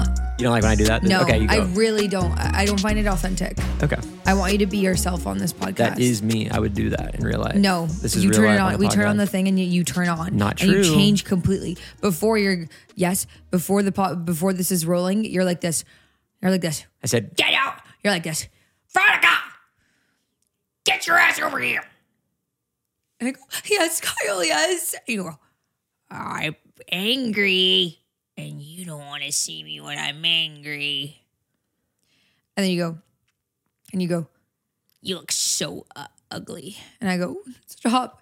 You don't like when I do that? No, Okay, you go. I really don't. I don't find it authentic. Okay. I want you to be yourself on this podcast. That is me. I would do that in real life. No, This is you real turn life it on. the We turn on podcast. the thing and you turn on. Not and true. You change completely. Before before this is rolling, you're like this. You're like this. I said, Get out. You're like this. Veronica, get your ass over here. And I go, yes, Kyle, yes. And you go, I'm angry. And you don't want to see me when I'm angry. And then you go, you look so ugly. And I go, stop.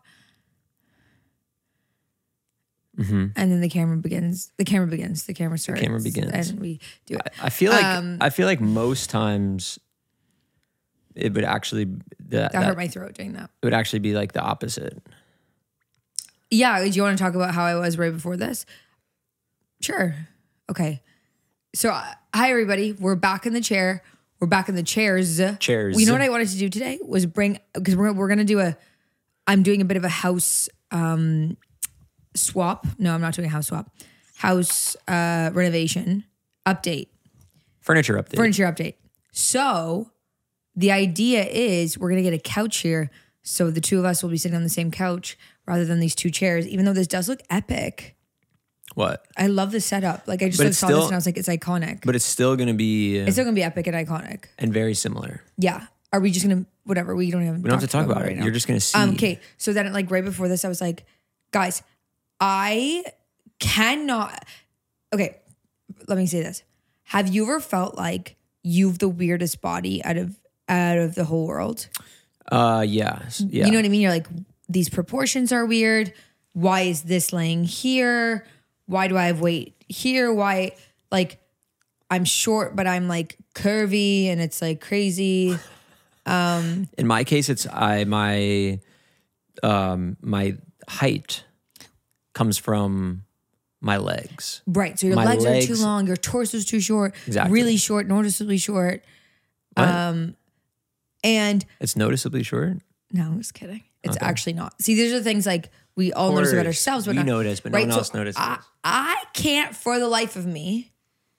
mm-hmm. And then the camera begins. The camera starts. camera begins. And we do it. I feel like most times it would actually That hurt my throat doing that. It would actually be like the opposite. Yeah. Do you want to talk about how I was right before this? Sure. Okay. So, hi, everybody. We're back in the chair. We're back in the chairs. Chairs. You know what I wanted to do today was because we're going to do I'm doing a bit of a house swap. No, I'm not doing a house swap. House renovation update. Furniture update. So, the idea is we're going to get a couch here. So, the two of us will be sitting on the same couch rather than these two chairs, even though this does look epic. What? I love the setup. Like I just saw this and I was like, it's iconic. But it's still going to be... It's still going to be epic and iconic. And very similar. Yeah. Are we just going to, whatever, we don't even... We don't have to talk about it. right now. You're just going to see. Okay. So then like right before this, I was like, guys, I cannot... Okay. Let me say this. Have you ever felt like you've the weirdest body out of the whole world? Yeah. You know what I mean? You're like, these proportions are weird. Why is this laying here? Why do I have weight here? Why, like, I'm short, but I'm like curvy and it's like crazy. In my case, it's my height comes from my legs. Right. So your legs are too long. Your torso's too short. Exactly. Really short, noticeably short. What? And It's noticeably short? no, I'm just kidding. It's actually not. See, these are things like we all notice about ourselves. But we notice, but no one else notices. I can't for the life of me.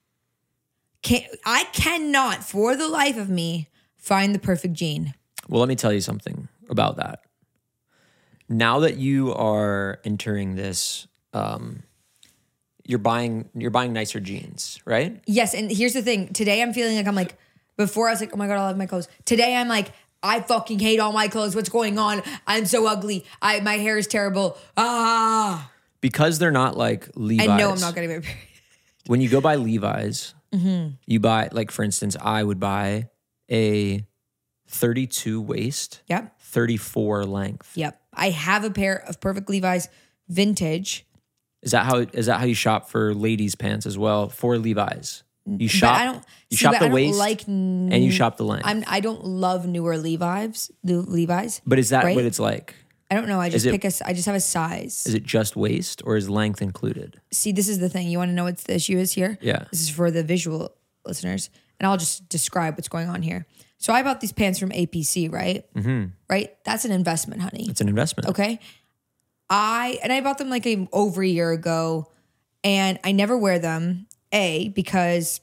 I cannot for the life of me find the perfect gene. Well, let me tell you something about that. Now that you are entering this, you're buying nicer jeans, right? Yes, and here's the thing. Today I'm feeling like I'm like, before I was like, oh my God, I love my clothes. Today I'm like, I fucking hate all my clothes. What's going on? I'm so ugly. My hair is terrible. Because they're not like Levi's. And no, I'm not getting my period. When you go buy Levi's, you buy, like for instance, I would buy a 32 waist, Yep. 34 length. Yep. I have a pair of perfect Levi's vintage. Is that how you shop for ladies' pants as well for Levi's? You But shop. I don't, You see, shop but the I don't waist like, and you shop the length. I don't love newer Levi's. But is that right? what it's like? I don't know. I just I just have a size. Is it just waist or is length included? See, this is the thing. You want to know what the issue is here? Yeah. This is for the visual listeners. And I'll just describe what's going on here. So I bought these pants from APC, right? Mm-hmm. Right? That's an investment, honey. It's an investment. Okay. I bought them like over a year ago and I never wear them. Because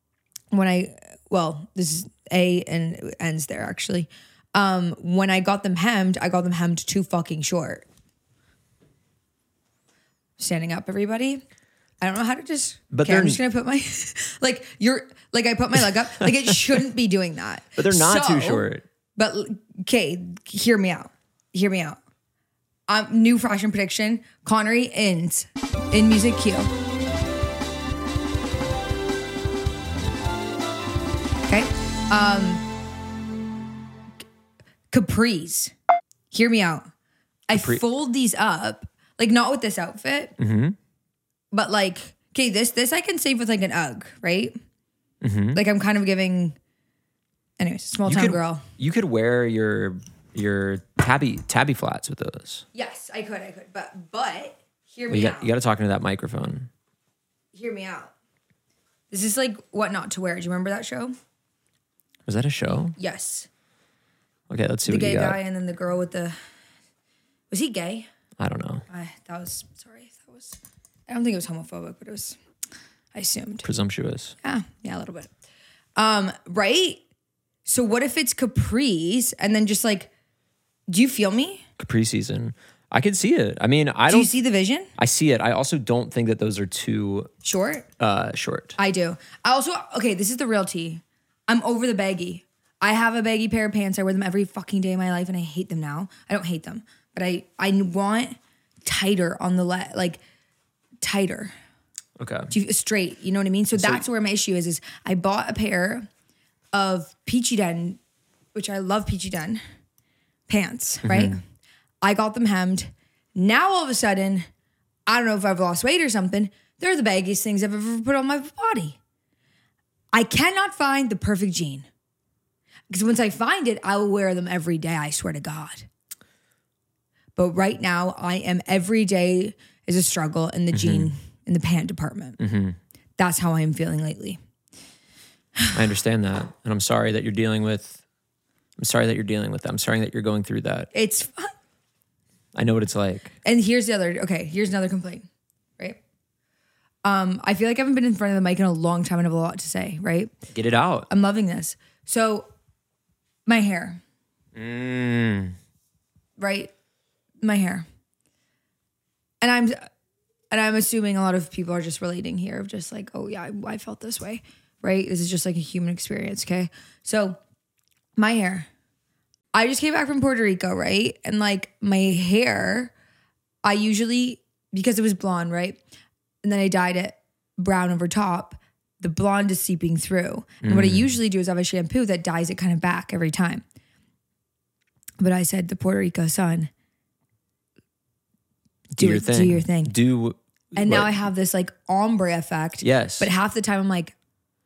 this is A and it ends there actually. When I got them hemmed too fucking short. Standing up, everybody. I don't know how to just. But I'm just gonna put my I put my leg up. Like it shouldn't be doing that. But they're not too short. But okay, hear me out. New fashion prediction: Connery ends in music cue. Okay. Capris. Hear me out. I fold these up, like not with this outfit, but like, okay, this I can save with like an UGG, right? Mm-hmm. Like I'm kind of giving, anyways, small town girl. You could wear your tabby flats with those. Yes, I could, but hear me out. You got to talk into that microphone. Hear me out. This is like What Not to Wear. Do you remember that show? Was that a show? Yes. Okay, let's see The what you gay got. guy and then the girl with the... Was he gay? I don't know. I don't think it was homophobic, but it was... I assumed. Presumptuous. Yeah, a little bit. Right? So what if it's capris and then just like, do you feel me? Capri season. I could see it. I mean, Do you see the vision? I see it. I also don't think that those are too Short? short. I do. I also, okay, this is the real tea. I'm over the baggy. I have a baggy pair of pants. I wear them every fucking day of my life and I hate them now. I don't hate them, but I want tighter on the like tighter. Okay. Straight, you know what I mean? So that's where my issue is I bought a pair of Peachy Den, which I love Peachy Den pants, right? I got them hemmed. Now all of a sudden, I don't know if I've lost weight or something, they're the baggiest things I've ever put on my body. I cannot find the perfect jean. Because once I find it, I will wear them every day, I swear to God. But right now, I am every day is a struggle in the jean, in the pant department. That's how I am feeling lately. I understand that. And I'm sorry that you're dealing with that. I'm sorry that you're going through that. It's fun. I know what it's like. And here's another complaint, right? I feel like I haven't been in front of the mic in a long time and have a lot to say, right? Get it out. I'm loving this. So, my hair. Right? My hair. And I'm assuming a lot of people are just relating here of just like, oh yeah, I felt this way, right? This is just like a human experience, okay? So, my hair. I just came back from Puerto Rico, right? And like my hair, I usually, because it was blonde, right? And then I dyed it brown over top. The blonde is seeping through. And what I usually do is have a shampoo that dyes it kind of back every time. But I said, the Puerto Rico sun, do your thing. And now I have this like ombre effect. Yes. But half the time I'm like,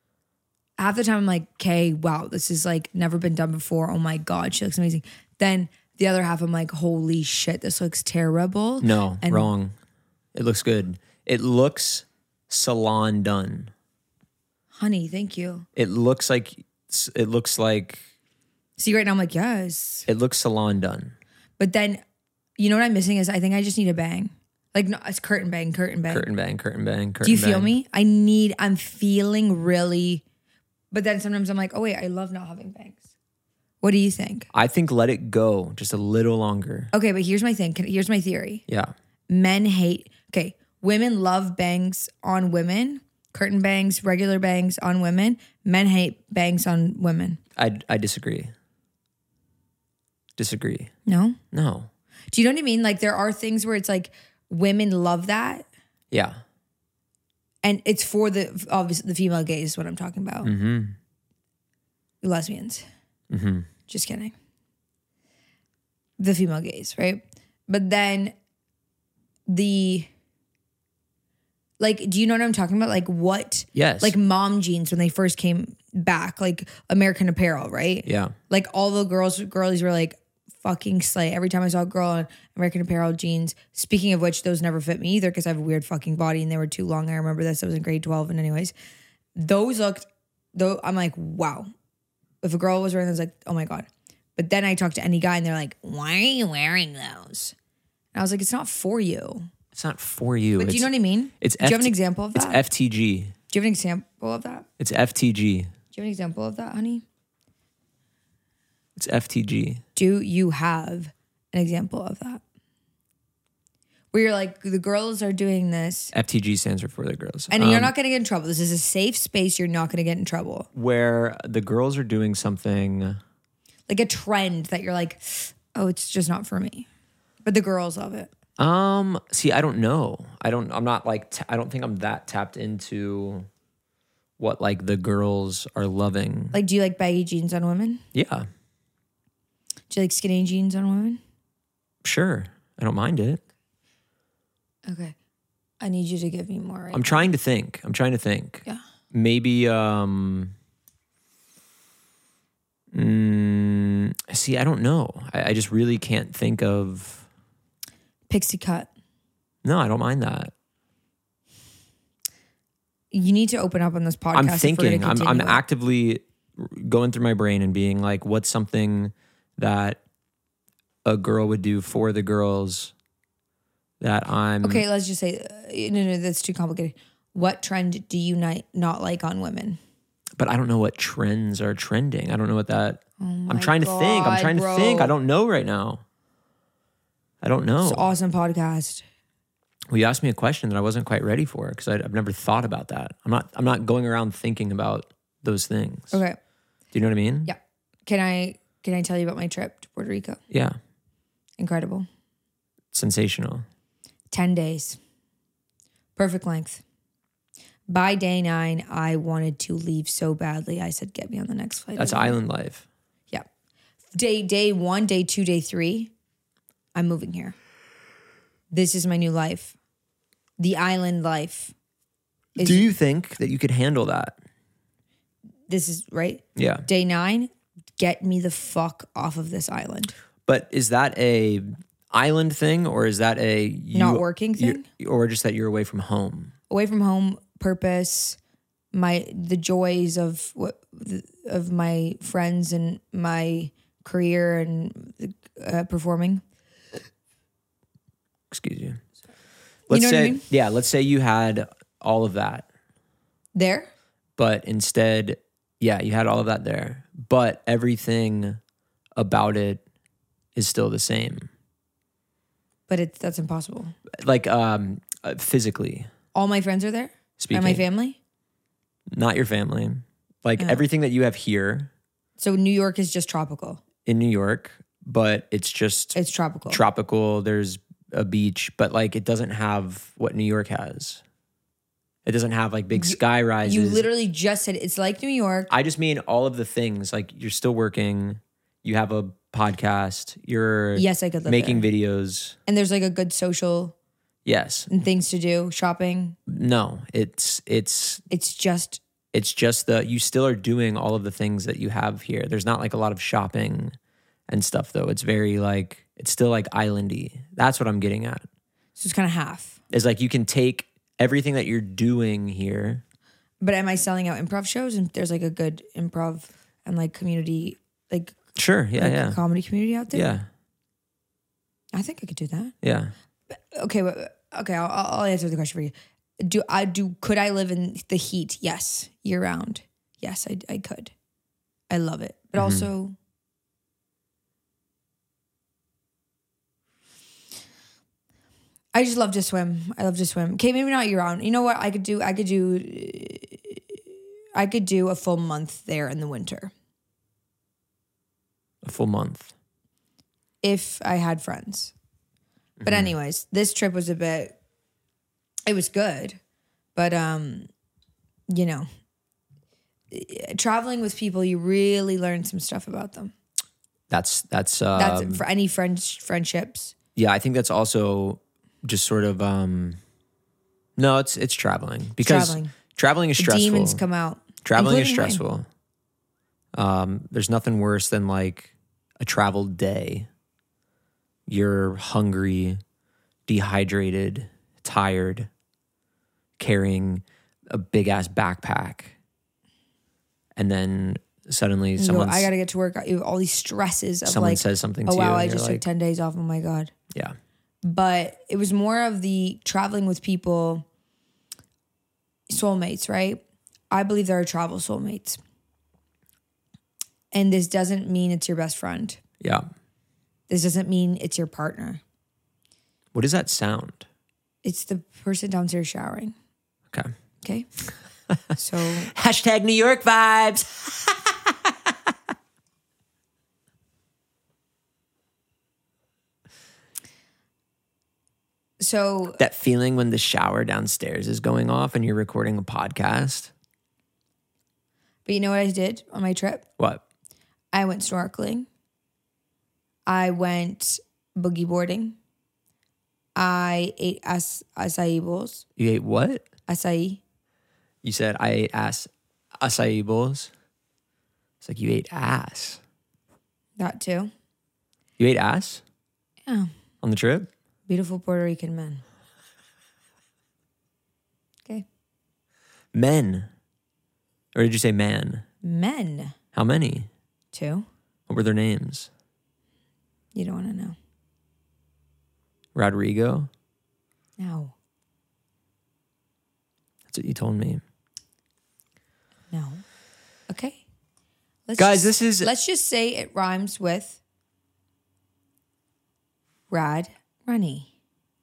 okay, wow, this is like never been done before. Oh my God, she looks amazing. Then the other half, I'm like, holy shit, this looks terrible. No, wrong. It looks good. It looks salon done. Honey, thank you. It looks like. See, right now I'm like, yes. It looks salon done. But then, you know what I'm missing is I think I just need a bang. Like, no, it's curtain bang. Curtain bang. Do you feel me? I'm feeling really, but then sometimes I'm like, oh wait, I love not having bangs. What do you think? I think let it go just a little longer. Okay, but here's my thing. Here's my theory. Yeah. Women love bangs on women, curtain bangs, regular bangs on women. Men hate bangs on women. I disagree. No? No. Do you know what I mean? Like there are things where it's like women love that. Yeah. And it's for obviously the female gaze is what I'm talking about. Lesbians. Just kidding. The female gaze, right? But then do you know what I'm talking about? Like what? Yes. Like mom jeans when they first came back, like American Apparel, right? Yeah. Like all the girlies were like fucking slay. Every time I saw a girl in American Apparel jeans, speaking of which, those never fit me either because I have a weird fucking body and they were too long. I remember this. I was in grade 12 and anyways, I'm like, wow. If a girl was wearing those, like, oh my God. But then I talked to any guy and they're like, why are you wearing those? And I was like, it's not for you. It's not for you. But do you know what I mean? Do you have an example of that? It's FTG. Do you have an example of that? It's FTG. Do you have an example of that, honey? It's FTG. Do you have an example of that? Where you're like, the girls are doing this. FTG stands for the girls. And you're not going to get in trouble. This is a safe space. You're not going to get in trouble. Where the girls are doing something. Like a trend that you're like, oh, it's just not for me. But the girls love it. See, I don't know. I don't think I'm that tapped into what like the girls are loving. Like, do you like baggy jeans on women? Yeah. Do you like skinny jeans on women? Sure. I don't mind it. Okay. I need you to give me more. I'm trying to think. Yeah. Maybe, see, I don't know. I just really can't think of. Pixie cut. No, I don't mind that. You need to open up on this podcast. I'm thinking. I'm actively going through my brain and being like, what's something that a girl would do for the girls that I'm. Okay, let's just say, no, that's too complicated. What trend do you not like on women? But I don't know what trends are trending. I don't know what that. I'm my trying to think. I'm God, trying to bro. think. I don't know right now. I don't know. It's an awesome podcast. Well, you asked me a question that I wasn't quite ready for because I've never thought about that. I'm not going around thinking about those things. Okay. Do you know what I mean? Yeah. Can I tell you about my trip to Puerto Rico? Yeah. Incredible. Sensational. 10 days. Perfect length. By day 9, I wanted to leave so badly. I said, get me on the next flight. That's island life. Yeah. Day 1, day 2, day 3, I'm moving here. This is my new life. The island life. Do you think that you could handle that? This is right? Yeah. Day 9, get me the fuck off of this island. But is that a island thing or is that a Not working thing? Or just that you're away from home? Away from home, purpose, the joys of my friends and my career and performing. Excuse you. You know Let's say, what I mean? yeah, let's say you had all of that, There? but instead, yeah, you had all of that there, but everything about it is still the same. But that's impossible. Like physically All my friends are there? speaking. And my family? Not your family. Like everything that you have here So New York is just tropical. in New York, but it's just It's tropical. tropical. There's a beach, but like it doesn't have what New York has. It doesn't have like big sky rises. You literally just said it's like New York. I just mean all of the things. Like you're still working. You have a podcast. You're Yes, I could live making there. videos. And there's like a good social Yes. and things to do, shopping. No. It's It's just just you still are doing all of the things that you have here. There's not like a lot of shopping and stuff though. It's very like it's still like islandy. That's what I'm getting at. so it's kind of half. Is like you can take everything that you're doing here. But am I selling out improv shows? And there's like a good improv and like community, like, Sure. Yeah. like Yeah. comedy community out there? Yeah. I think I could do that. Yeah. Okay, I'll answer the question for you. Could I live in the heat? Yes, year round. Yes, I could. I love it, but also, I just love to swim. I love to swim. Okay, maybe not year round. You know what? I could do a full month there in the winter A full month. if I had friends. But anyways, this trip was it was good, but you know, traveling with people, you really learn some stuff about them. That's That's for any friendships. yeah, I think that's also just sort of no, it's traveling because traveling is stressful. Demons come out. Traveling is including stressful. There's nothing worse than like a traveled day. You're hungry, dehydrated, tired, carrying a big ass backpack. And then suddenly mine. I got to get to work. You have all these stresses of someone like, says something oh to you. wow, and I you're just took like, 10 days off. Oh my God. yeah. But it was more of the traveling with people, soulmates, right? I believe there are travel soulmates. And this doesn't mean it's your best friend. Yeah. This doesn't mean it's your partner. What does that sound? It's the person downstairs showering. Okay. Okay? So Hashtag New York vibes. so That feeling when the shower downstairs is going off and you're recording a podcast. but you know what I did on my trip? What? I went snorkeling. I went boogie boarding. I ate acai bowls. You ate what? Acai. You said I ate acai bowls. It's like you ate ass. That too. You ate ass Yeah. on the trip? Beautiful Puerto Rican men. Okay. Men. Or did you say man? Men. How many? 2. What were their names? You don't want to know. Rodrigo? No. That's what you told me. No. Okay. Guys, this is... Let's just say it rhymes with Rad Runny.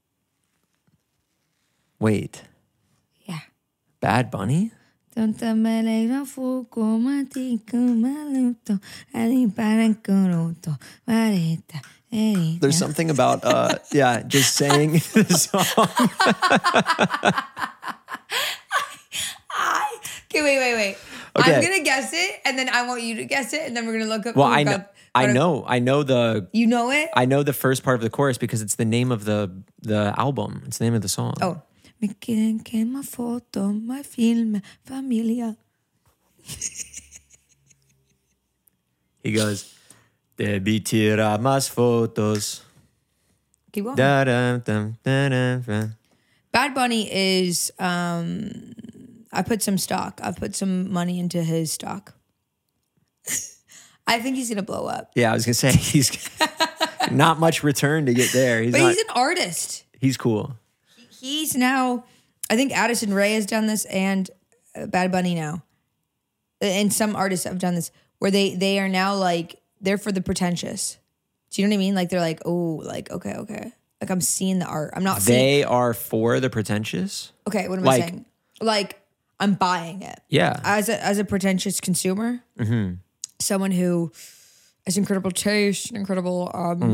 Wait. Yeah. Bad Bunny? There's something about, just saying the song. Okay, wait. Okay. I'm gonna guess it, and then I want you to guess it, and then we're gonna look up. Well, I know the. You know it. I know the first part of the chorus because it's the name of the album. It's the name of the song. Oh, me quieren que ma foto, my film, familia. He goes, "Debí tirar más fotos." Keep going. Da, da, da, da, da. Bad Bunny is. I put some stock. I put some money into his stock. I think he's gonna blow up. Yeah, I was gonna say he's not much return to get there. But he's an artist. He's cool. He's now. I think Addison Rae has done this, and Bad Bunny now, and some artists have done this where they are now like they're for the pretentious. Do you know what I mean? Like they're like, oh, like okay, like I'm seeing the art. I'm not. They are for the pretentious. Okay, what am I saying? Like I'm buying it. Yeah. As a pretentious consumer, someone who has incredible taste, incredible.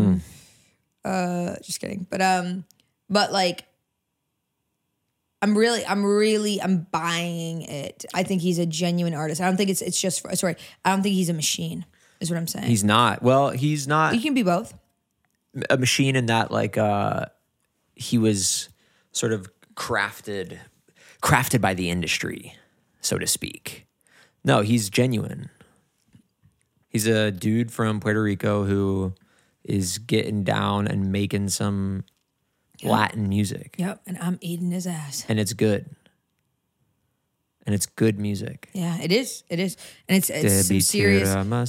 Just kidding, but like. I'm buying it. I think he's a genuine artist. I don't think it's just for, sorry. I don't think he's a machine, is what I'm saying. He's not. Well, he's not You can be both. a machine in that like he was sort of crafted by the industry, so to speak. No, he's genuine. He's a dude from Puerto Rico who is getting down and making some Latin music. Yep, and I'm eating his ass. And it's good. And it's good music. Yeah, it is. And it's some serious as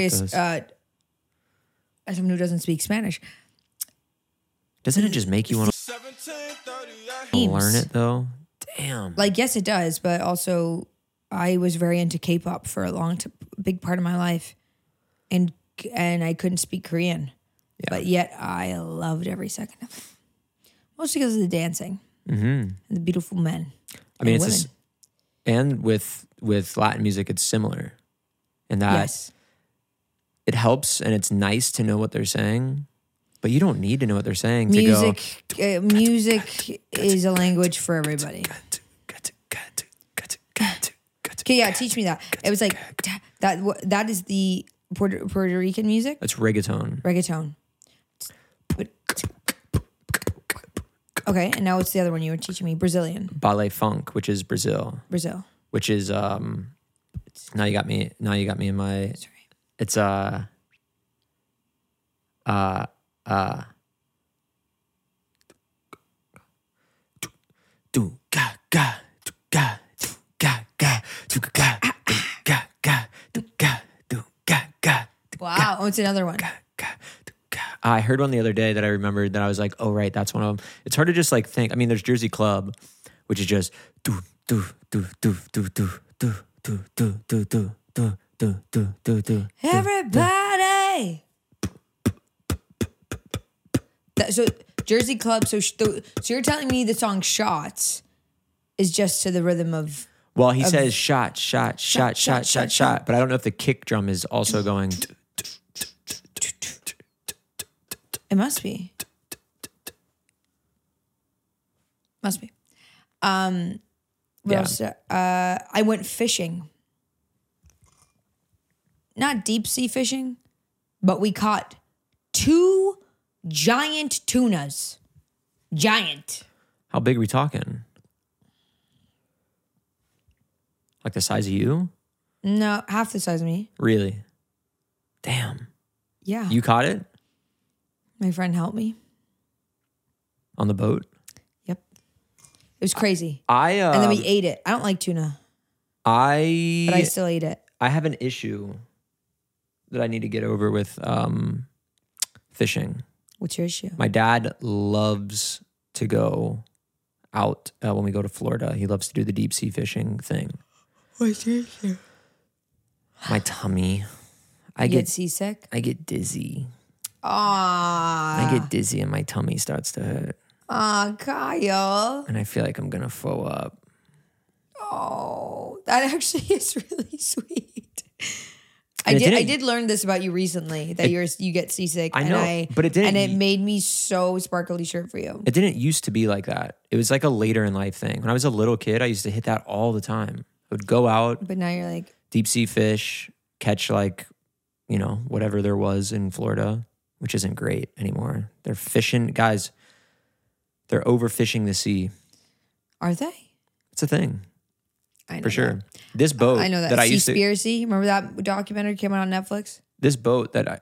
someone who doesn't speak Spanish. Doesn't it just make you want to learn it though? Damn. Like, yes, it does, but also I was very into K-pop for a big part of my life. And I couldn't speak Korean. Yeah. But yet I loved every second of it. Mostly because of the dancing and the beautiful men. I mean, it's and with Latin music, it's similar in that it helps and it's nice to know what they're saying, but you don't need to know what they're saying music is a language for everybody. Okay, yeah, teach me that. It was like that is the Puerto Rican music. It's reggaeton. Okay, and now what's the other one you were teaching me? Brazilian. Ballet funk, which is Brazil. Which is now you got me in my. Sorry. It's do ga ga do ga do ga ga do ga ga ga do ga do ga ga. Wow, what's another one? I heard one the other day that I remembered that I was like, oh, right, that's one of them. It's hard to just like think. I mean, there's Jersey Club, which is just do, do, do, do, do, do, do, do, do, do, do, do, do, do, do, do. Everybody! So Jersey Club, so you're telling me the song Shots is just to the rhythm of... Well, he says shot, shot, shot, shot, shot, shot, but I don't know if the kick drum is also going... It must be. What else? I went fishing. Not deep sea fishing, but we caught 2 giant tunas. Giant. How big are we talking? Like the size of you? No, half the size of me. Really? Damn. Yeah. You caught it? My friend helped me. On the boat? Yep. It was crazy. And then we ate it. I don't like tuna. But I still ate it. I have an issue that I need to get over with fishing. What's your issue? My dad loves to go out when we go to Florida. He loves to do the deep sea fishing thing. What's your My tummy. You get seasick? I get dizzy. Aw. I get dizzy and my tummy starts to hurt. Aw, Kyle. And I feel like I'm going to throw up. Oh, that actually is really sweet. I And it didn't- did learn this about you recently, that you get seasick. I know, and but it didn't- And it made me so sparkly shirt for you. It didn't used to be like that. It was like a later in life thing. When I was a little kid, I used to hit that all the time. I would go out, But now you're like, deep sea fish, catch like, whatever there was in Florida, which isn't great anymore. They're fishing, guys, they're overfishing the sea. are they? It's a thing. I know For sure. that. This boat I know that. I used to, Seaspiracy. Remember that documentary came out on Netflix? this boat that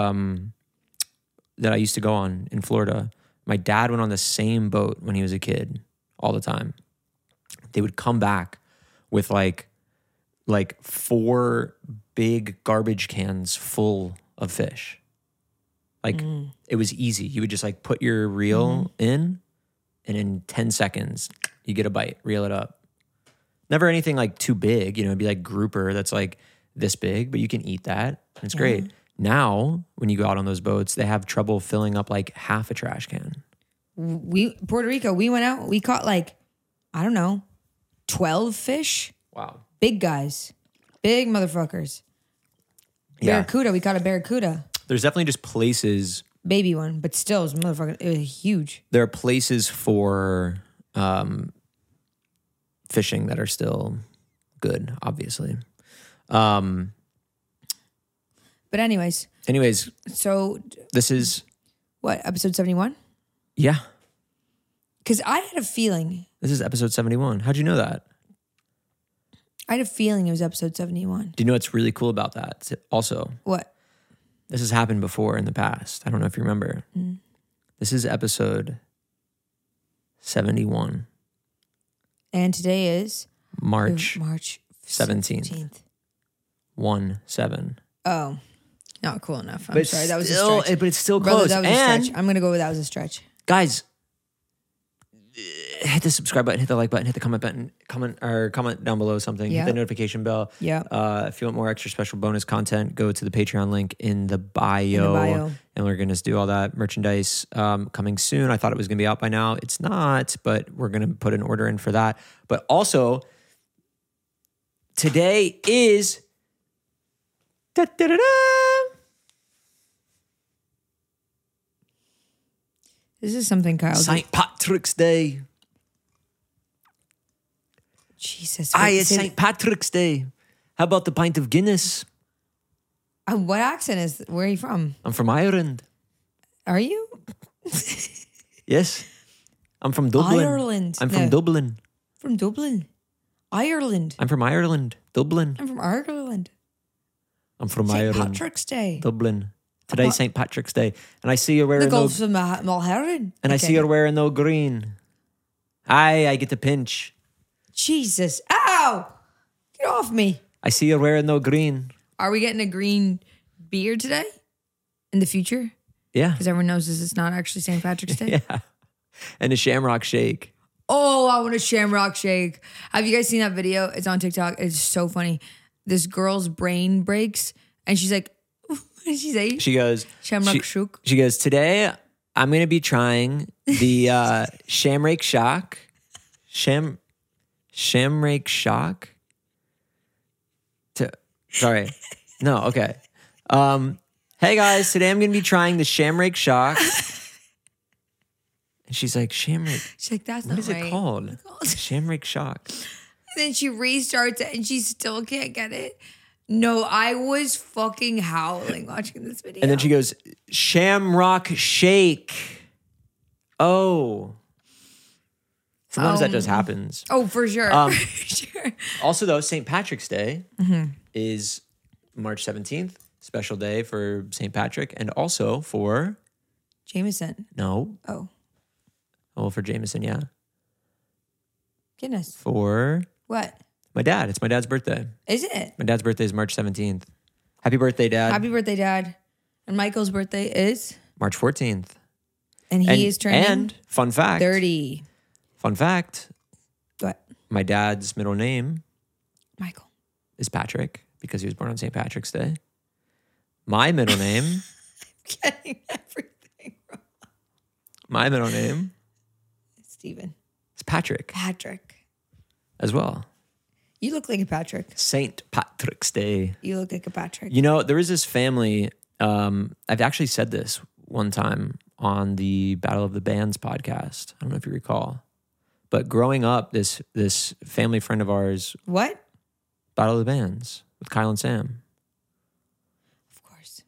I used to go on in Florida, my dad went on the same boat when he was a kid all the time. They would come back with like 4 big garbage cans full of fish. Like it was easy. You would just like put your reel in, and in 10 seconds you get a bite, reel it up. Never anything like too big, it'd be like grouper that's like this big, but you can eat that. And it's great. Now, when you go out on those boats, they have trouble filling up like half a trash can. Puerto Rico, we went out, we caught like, I don't know, 12 fish. Wow. Big guys. Big motherfuckers. Yeah. Barracuda, we caught a barracuda. There's definitely just places. Baby one, but still, it was motherfucking, it was huge. There are places for fishing that are still good, obviously. But anyways, so this is, what, episode 71? yeah, Because I had a feeling. this is episode 71. How'd you know that? I had a feeling it was episode 71. Do you know what's really cool about that? Also, What? this has happened before in the past. I don't know if you remember. This is episode 71. And today is March March 17th. 1-7. Oh, not cool enough. I'm But sorry. That was a still, stretch. but it's still Brother, close. that was And a stretch. I'm going to go with that was a stretch. guys, hit the subscribe button, hit the like button, hit the comment button, comment down below something, Yeah. hit the notification bell. Yeah. If you want more extra special bonus content, go to the Patreon link in the bio. And we're going to do all that merchandise coming soon. I thought it was going to be out by now. It's not, but we're going to put an order in for that. But also, today is This is something Kyle did. St. Patrick's Day. Jesus. Aye, it's say- St. Patrick's Day. How about the pint of Guinness? What accent is, where are you from? I'm from Ireland. Are you? Yes. I'm from Dublin. Ireland. I'm from No. Dublin. From Dublin. Ireland. I'm from Ireland. Dublin. I'm from Ireland. I'm from St. Ireland. Patrick's Day. Dublin. Today's St. Patrick's Day. And I see you're wearing The Gulf of Mulherrin. and I see you're wearing no green. Aye, I get the pinch. Jesus. Ow! Get off me. I see you're wearing no green. Are we getting a green beer today? In the future? Yeah. Because everyone knows this is not actually St. Patrick's Day. Yeah. And a shamrock shake. Oh, I want a shamrock shake. Have you guys seen that video? It's on TikTok. It's so funny. This girl's brain breaks and she's like, what did she say? She goes, Shamrock shake. She goes, today I'm going to be trying the Shamrake Shock. Shamrake Shock? Sorry. No, okay. Hey guys, today I'm going to be trying the Shamrake Shock. And she's like, Shamrake, She's like, that's what not is right. it called? Shamrake Shock. And then she restarts it and she still can't get it. No, I was fucking howling watching this video. And then she goes, Shamrock Shake. Oh. Sometimes that just happens. Oh, for sure. For sure. Also, though, St. Patrick's Day is March 17th, special day for St. Patrick, and also for Jameson. no, Oh, for Jameson, yeah, goodness. for What? my dad. It's my dad's birthday. Is it? My dad's birthday is March 17th. Happy birthday, Dad! Happy birthday, Dad. And Michael's birthday is? March 14th, And he is turning And fun fact, 30. Fun fact, What? my dad's middle name Michael. is Patrick because he was born on St. Patrick's Day. My middle name, Getting everything wrong. my middle name Steven. is Patrick Patrick. as well. You look like a Patrick. St. Patrick's Day. You look like a Patrick. You know, there was this family. I've actually said this one time on the Battle of the Bands podcast. I don't know if you recall, but growing up, this family friend of ours, What? Battle of the Bands with Kyle and Sam. Of course.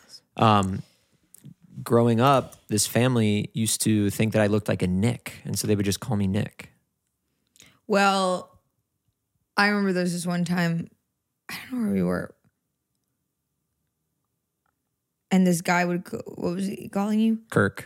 Growing up, this family used to think that I looked like a Nick, and so they would just call me Nick. Well, I remember there was this one time, I don't know where we were. And this guy would go, what was he calling you? Kirk.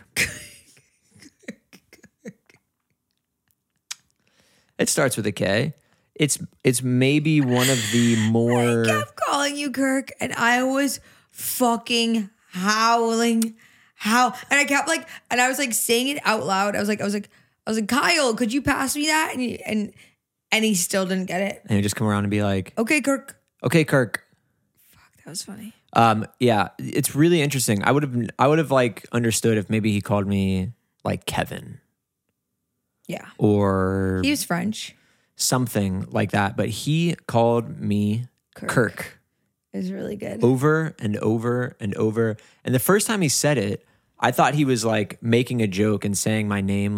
It starts with a K. It's maybe one of the more. I kept calling you Kirk, and I was fucking howling. And I kept and I was saying it out loud. I was like, Kyle, could you pass me that? And he still didn't get it. And you just come around and be like, Okay, Kirk. okay, Kirk. Fuck, that was funny. Yeah, it's really interesting. I would have understood if maybe he called me like Kevin Yeah. or He was French. something like that, but he called me Kirk It was really good. over and over and over. And the first time he said it, I thought he was like making a joke and saying my name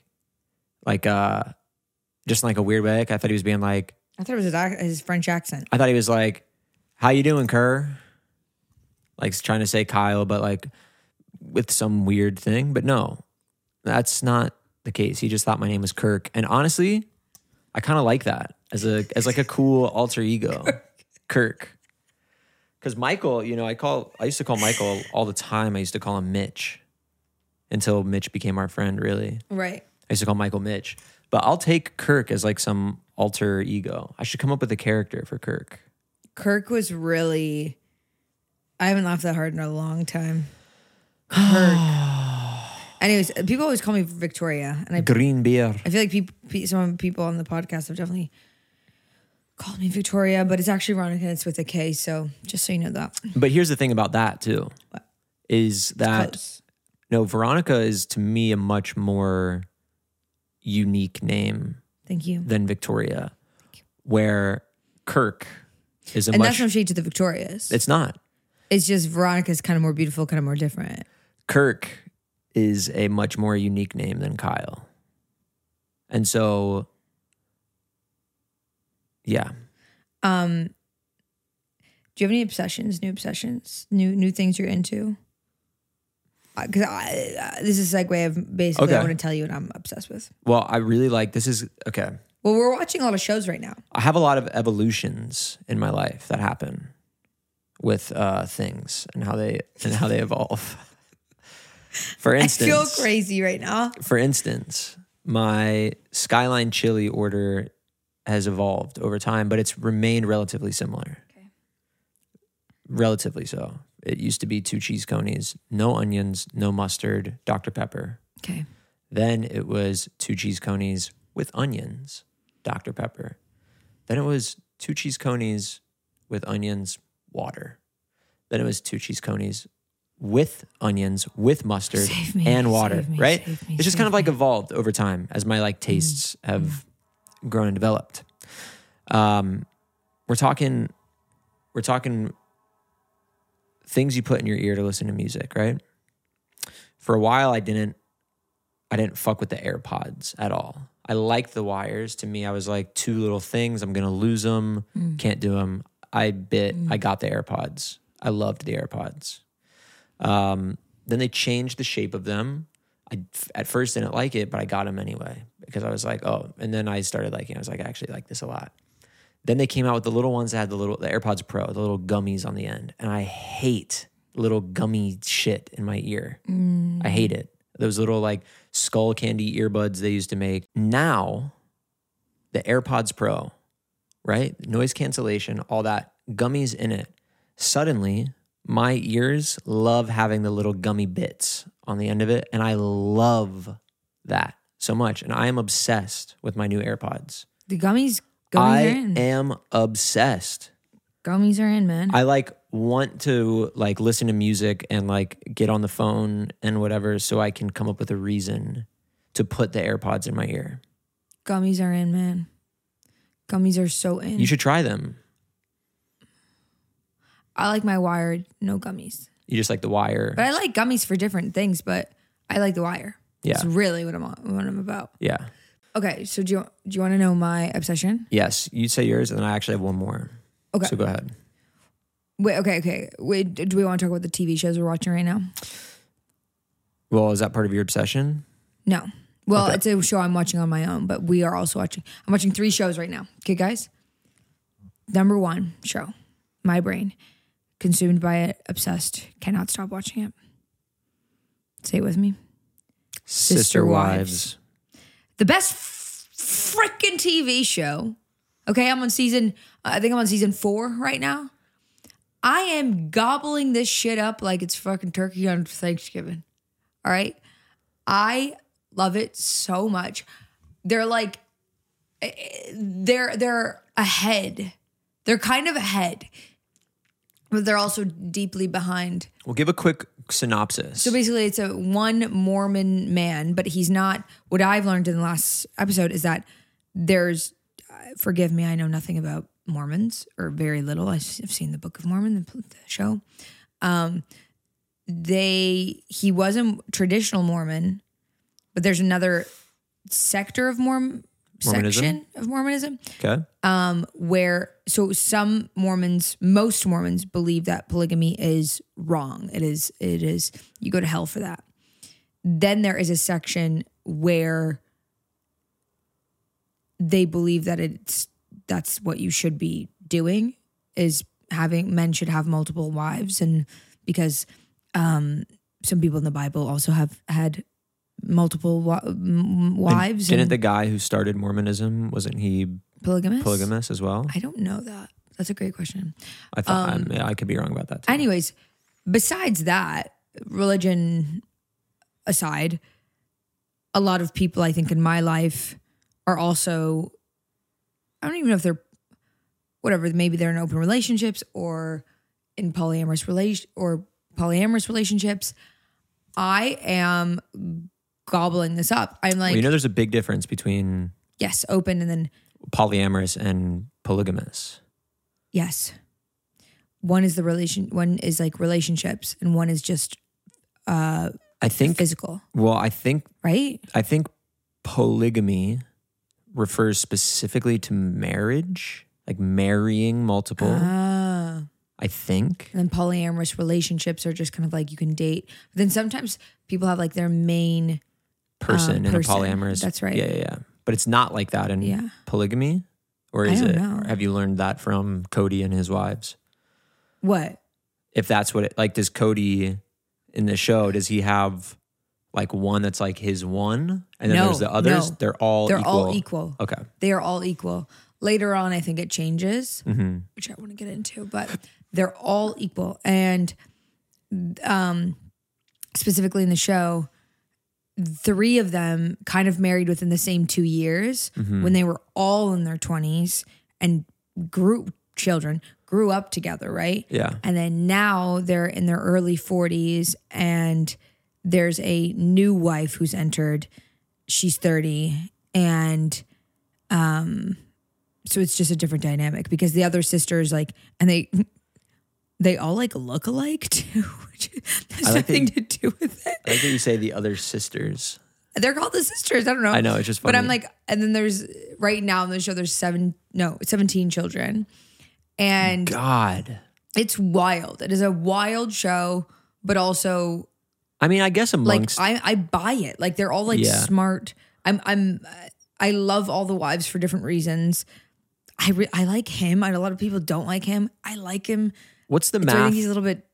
just like a weird way. Like, I thought he was being like, I thought it was his French accent. I thought he was like, how you doing, Kerr? Like trying to say Kyle, but like with some weird thing. But no, that's not the case. He just thought my name was Kirk. And honestly, I kind of like that as like a cool alter ego. Kirk. Because Michael, you know, I used to call Michael all the time. I used to call him Mitch until Mitch became our friend, really. Right. I used to call Michael Mitch. But I'll take Kirk as like some alter ego. I should come up with a character for Kirk. Kirk was really, I haven't laughed that hard in a long time. Kirk. Anyways, people always call me Victoria. And Green beer. I feel like some people on the podcast have definitely called me Victoria, but it's actually Veronica and it's with a K. So just so you know that. But here's the thing about that too, is that Close. no, Veronica is to me a much more unique name Thank you. than Victoria, where Kirk is a And much. that's no shade to the Victorias. It's not. It's just Veronica's kind of more beautiful, kind of more different. Kirk is a much more unique name than Kyle, and so yeah. Do you have any obsessions, new things you're into? Because this is a segue of basically I Okay. want to tell you what I'm obsessed with. Well, I really like this. Is okay. Well, we're watching a lot of shows right now. I have a lot of evolutions in my life that happen with things and how they evolve. For instance, I feel crazy right now. For instance, my Skyline chili order has evolved over time, but it's remained relatively similar. Okay. Relatively so. It used to be 2 cheese conies, no onions, no mustard, Dr. Pepper. Okay. Then it was 2 cheese conies with onions, Dr. Pepper. Then it was 2 cheese conies with onions, water. Then it was 2 cheese conies with onions, with mustard Save me, and water, save me, right? save me, It's just save kind of like me. evolved over time as my like tastes have grown and developed. We're talking things you put in your ear to listen to music, right? For a while, I didn't fuck with the AirPods at all. I liked the wires. To me, I was like, 2 little things. I'm gonna lose them. Can't do them. I got the AirPods. I loved the AirPods. Then they changed the shape of them. I at first didn't like it, but I got them anyway because I was like, oh. And then I started liking it. I was like, I actually like this a lot. Then they came out with the little ones that had the AirPods Pro, the little gummies on the end. And I hate little gummy shit in my ear. I hate it. Those little like skull candy earbuds they used to make. Now, the AirPods Pro, right? Noise cancellation, all that, gummies in it. Suddenly, my ears love having the little gummy bits on the end of it. And I love that. so much, and I am obsessed with my new AirPods. The gummies I are in. am obsessed. Gummies are in, man. I like want to like listen to music and like get on the phone and whatever so I can come up with a reason to put the AirPods in my ear. Gummies are in, man. Gummies are so in. You should try them. I like my wired, no gummies. You just like the wire. But I like gummies for different things, but I like the wire. Yeah. It's really what I'm about. Yeah. Okay, so do you want to know my obsession? Yes. You say yours, and then I actually have one more. Okay. So go ahead. Wait, okay. Wait, do we want to talk about the TV shows we're watching right now? Well, is that part of your obsession? No. Well, Okay. it's a show I'm watching on my own, but we are also watching. I'm watching 3 shows right now. Okay, guys? Number 1 show, My Brain. Consumed by it, obsessed, cannot stop watching it. Say it with me. Sister Wives. The best freaking TV show. Okay, I think I'm on season 4 right now. I am gobbling this shit up like it's fucking turkey on Thanksgiving. All right? I love it so much. They're like, they're ahead. They're kind of ahead, but they're also deeply behind. We'll give a quick synopsis. So basically, it's a one Mormon man, but he's not. What I've learned in the last episode is that there's, forgive me, I know nothing about Mormons or very little. I've seen the Book of Mormon, the show. He wasn't traditional Mormon, but there's another sector of Mormonism? section of Mormonism. Okay. Where most Mormons believe that polygamy is wrong. It is you go to hell for that. Then there is a section where they believe that that's what you should be doing, is men should have multiple wives, and because some people in the Bible also have had multiple wives. Didn't the guy who started Mormonism, wasn't he polygamous as well? I don't know that. That's a great question. I thought I could be wrong about that too. Anyways, besides that, religion aside, a lot of people I think in my life are also, I don't even know if they're, whatever, maybe they're in open relationships or in polyamorous relationships. I am gobbling this up. I'm like, Well, there's a big difference between yes, open and then polyamorous and polygamous. yes. One is like relationships, and one is just I think physical. Well, I think Right? polygamy refers specifically to marriage, like marrying multiple. I think. And then polyamorous relationships are just kind of like you can date. But then sometimes people have like their main Person in a person. polyamorous. That's right. Yeah. But it's not like that in polygamy? Or is don't it? know. Or have you learned that from Cody and his wives? What? If that's what does Cody in the show, does he have like one that's like his one? And then No, there's the others? no. They're all equal. Okay. They are all equal. Later on, I think it changes, Mm-hmm. which I want to get into, but they're all equal. And specifically in the show, 3 of them kind of married within the same 2 years when they were all in their 20s and grew up together, right? Yeah. And then now they're in their early 40s and there's a new wife who's entered. She's 30. And so it's just a different dynamic because the other sisters and they all look alike too, which has nothing to do with it. I like that you say the other sisters. They're called the sisters. I don't know. I know, it's just funny. But I'm like, and then there's right now in the show, there's 17 children. And God. it's wild. It is a wild show, but also I mean, I guess amongst I buy it. Like they're all smart. I love all the wives for different reasons. I like him. A lot of people don't like him. I like him. what's the I math? think he's a little bit.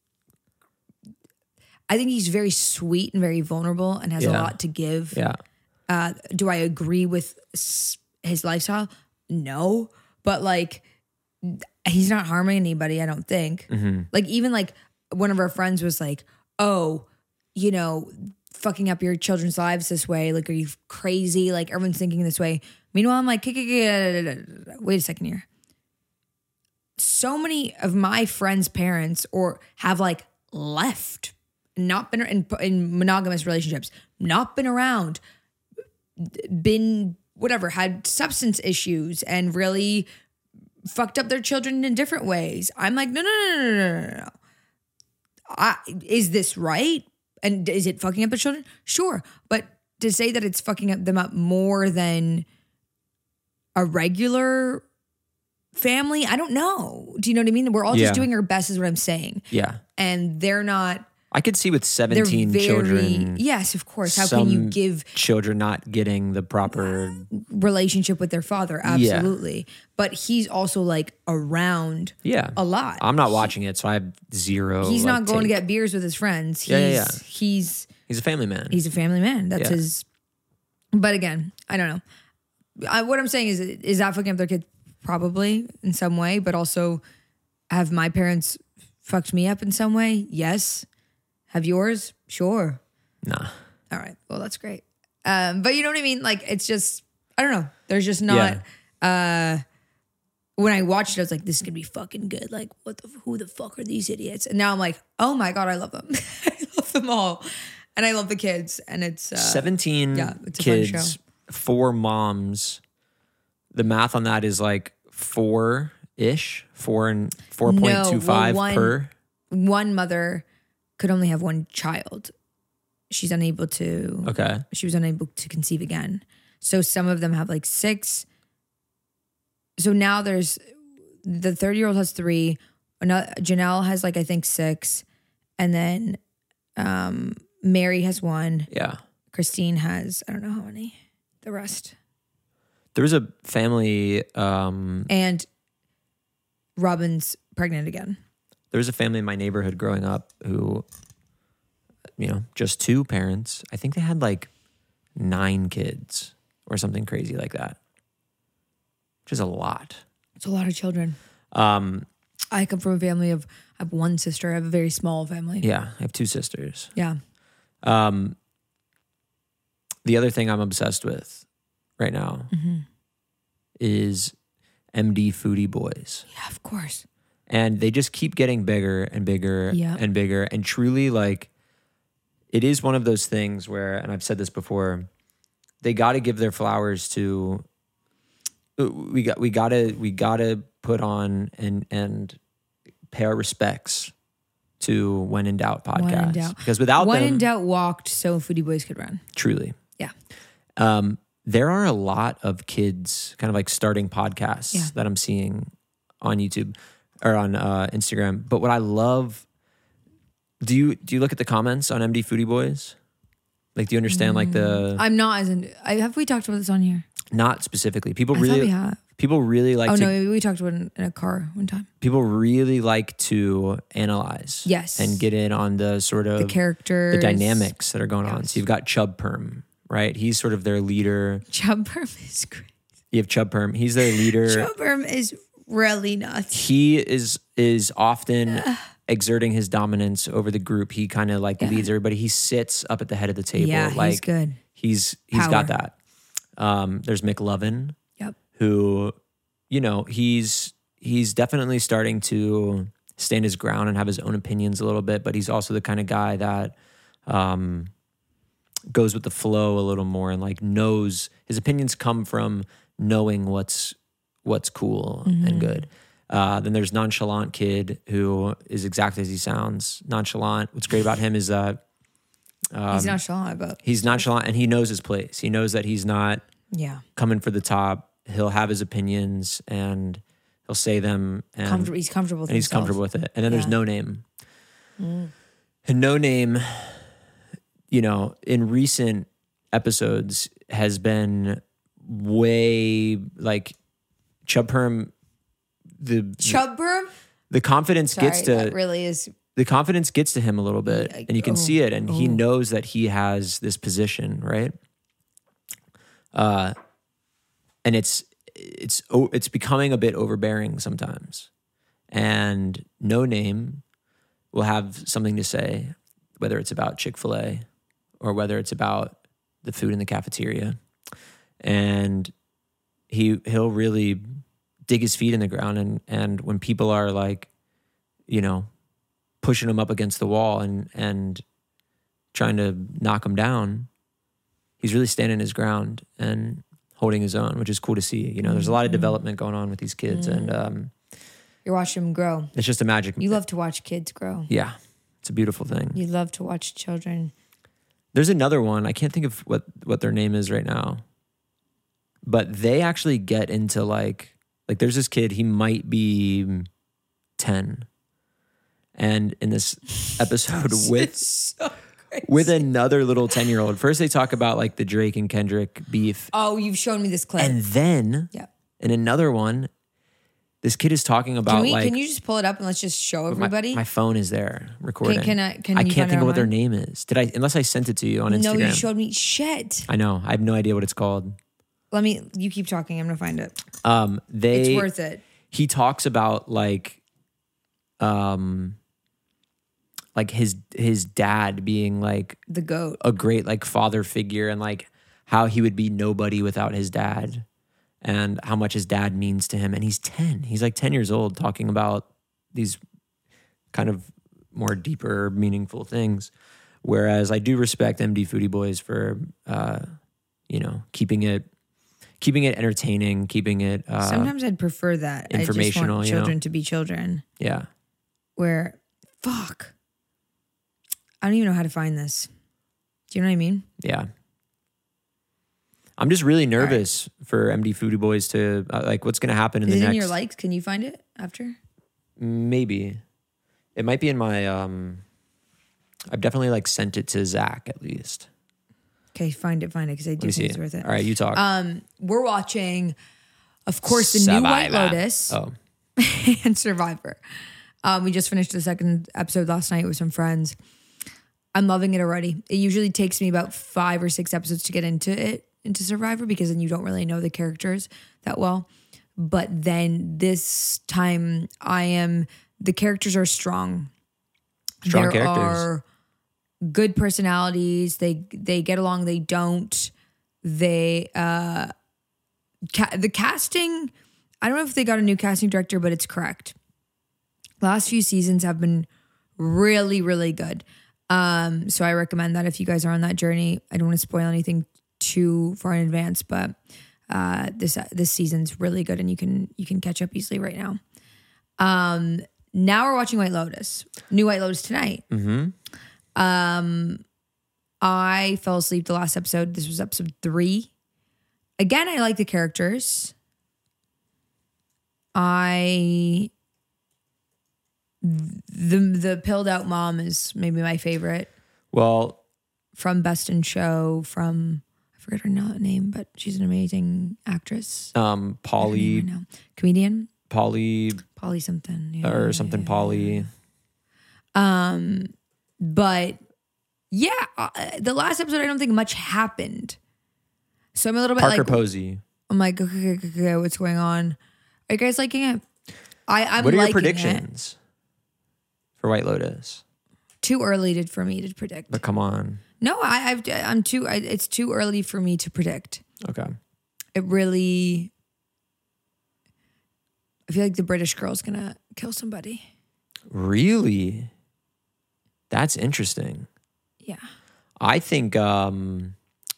I think he's very sweet and very vulnerable and has a lot to give. Yeah. Do I agree with his lifestyle? No, but he's not harming anybody. I don't think. Mm-hmm. Even one of our friends was like, "Oh, fucking up your children's lives this way? Like, are you crazy? Like, everyone's thinking this way. Meanwhile, I'm like, wait a second here. So many of my friends' parents have like left, not been in monogamous relationships, not been around, been whatever, had substance issues and really fucked up their children in different ways. I'm like, no. Is this right? And is it fucking up the children? Sure. But to say that it's fucking them up more than a regular family, I don't know. Do you know what I mean? We're all just doing our best is what I'm saying. Yeah. And they're not. I could see with 17 children. Yes, of course. How can you give children not getting the proper relationship with their father? Absolutely. Yeah. But he's also like around a lot. I'm not watching it, so I have zero. He's not going to get beers with his friends. He's a family man. He's a family man. That's his. But again, I don't know. What I'm saying is that fucking up their kid? Probably in some way, but also have my parents fucked me up in some way? Yes. Have yours? Sure. Nah. All right. Well, that's great. But you know what I mean? Like, it's just, I don't know. There's just not, when I watched it, I was like, this is going to be fucking good. Like, who the fuck are these idiots? And now I'm like, oh my God, I love them. I love them all. And I love the kids. And it's 17 it's a kids, fun show. 4 moms. The math on that is like 4-ish, 4 and 4.25 per. One mother could only have one child. She's unable to. Okay. She was unable to conceive again. So some of them have like 6. So now there's the 30-year-old has 3. Janelle has like I think 6, and then Mary has 1. Yeah. Christine has I don't know how many. The rest. There was a family. And Robin's pregnant again. There was a family in my neighborhood growing up who, just 2 parents. I think they had like 9 kids or something crazy like that, which is a lot. It's a lot of children. I come from a family I have 1 sister. I have a very small family. Yeah, I have 2 sisters. Yeah. The other thing I'm obsessed with right now is MD Foodie Boys. Yeah, of course. And they just keep getting bigger and bigger and bigger. And truly, like, it is one of those things where, and I've said this before, they got to give their flowers to. We got to put on and pay our respects to When in Doubt podcast. When in Doubt. Because without When them, in Doubt walked so Foodie Boys could run. Truly. Yeah. There are a lot of kids kind of like starting podcasts that I'm seeing on YouTube or on Instagram. But what I love, do you look at the comments on MD Foodie Boys? Like, do you understand like the? I'm not as in. Have we talked about this on here? Not specifically. People I really. thought we have. People really like. Oh no, we talked about it in a car one time. People really like to analyze. Yes. And get in on the sort of the characters, the dynamics that are going on. So you've got Chub Perm, right? He's sort of their leader. Chub Perm is great. You have Chub Perm. He's their leader. Chub Perm is really nuts. He is often exerting his dominance over the group. He kind of like leads everybody. He sits up at the head of the table. Yeah, like, he's good. He's got that. There's McLovin. Yep. Who, he's definitely starting to stand his ground and have his own opinions a little bit, but he's also the kind of guy that goes with the flow a little more and like knows his opinions come from knowing what's cool and good. Then there's Nonchalant Kid, who is exactly as he sounds. Nonchalant. What's great about him is that he's nonchalant, but he's nonchalant and he knows his place. He knows that he's not coming for the top. He'll have his opinions and he'll say them. And he's comfortable with and he's himself. comfortable with it. And then there's No Name. And No Name, in recent episodes has been way like Chub Perm. Chub Perm? The confidence gets to that really is. The confidence gets to him a little bit, and you can see it, and he knows that he has this position, right? And it's becoming a bit overbearing sometimes. And No Name will have something to say, whether it's about Chick-fil-A or whether it's about the food in the cafeteria. And he'll really dig his feet in the ground. And when people are like, you know, pushing him up against the wall and trying to knock him down, he's really standing his ground and holding his own, which is cool to see. You know, there's a lot of development going on with these kids, and you're watching them grow. it's just a magic. You love to watch kids grow. Yeah, it's a beautiful thing. You love to watch children. There's another one. I can't think of what their name is right now, but they actually get into like there's this kid. He might be 10, and in this episode with another little 10-year-old. First, they talk about like the Drake and Kendrick beef. Oh, you've shown me this clip. And then in another one, this kid is talking about can you just pull it up and let's just show everybody? My phone is there recording. I can't think of what their name is. Unless I sent it to you on Instagram. No, you showed me shit. I know. I have no idea what it's called. You keep talking. I'm going to find it. It's worth it. He talks about like his dad being like the GOAT, a great like father figure, and like how he would be nobody without his dad, and how much his dad means to him. And he's 10. He's like 10 years old talking about these kind of more deeper, meaningful things. Whereas I do respect MD Foodie Boys for keeping it entertaining, keeping it sometimes I'd prefer that. Informational, I just want children to be children. Yeah. I don't even know how to find this. Do you know what I mean? Yeah. I'm just really nervous for MD Foodie Boys to what's going to happen in the next. Is it in your likes? Can you find it after? Maybe. It might be in my, I've definitely like sent it to Zach at least. Okay, find it, because I do think it's worth it. All right, you talk. We're watching, of course, the new White Lotus and Survivor. We just finished the second episode last night with some friends. I'm loving it already. It usually takes me about 5 or 6 episodes to get into Survivor, because then you don't really know the characters that well. But then this time the characters are strong. Strong there characters. Are good personalities. They get along. They don't. The casting, I don't know if they got a new casting director, but it's correct. Last few seasons have been really, really good. So I recommend that if you guys are on that journey. I don't want to spoil anything too far in advance, but this season's really good, and you can catch up easily right now. Now we're watching White Lotus. New White Lotus tonight. Mm-hmm. I fell asleep the last episode. This was episode 3. Again, I like the characters. The pilled out mom is maybe my favorite. Well, from Best in Show, I forget her name, but she's an amazing actress. Polly, comedian. Polly something, or something. Polly. But yeah, the last episode I don't think much happened, so I'm a little bit Parker Posey. I'm like, okay, what's going on? Are you guys liking it? I'm. What are your predictions for White Lotus? Too early for me to predict. But come on. No, I'm too. It's too early for me to predict. Okay. It really. I feel like the British girl's gonna kill somebody. Really? That's interesting. Yeah. I think that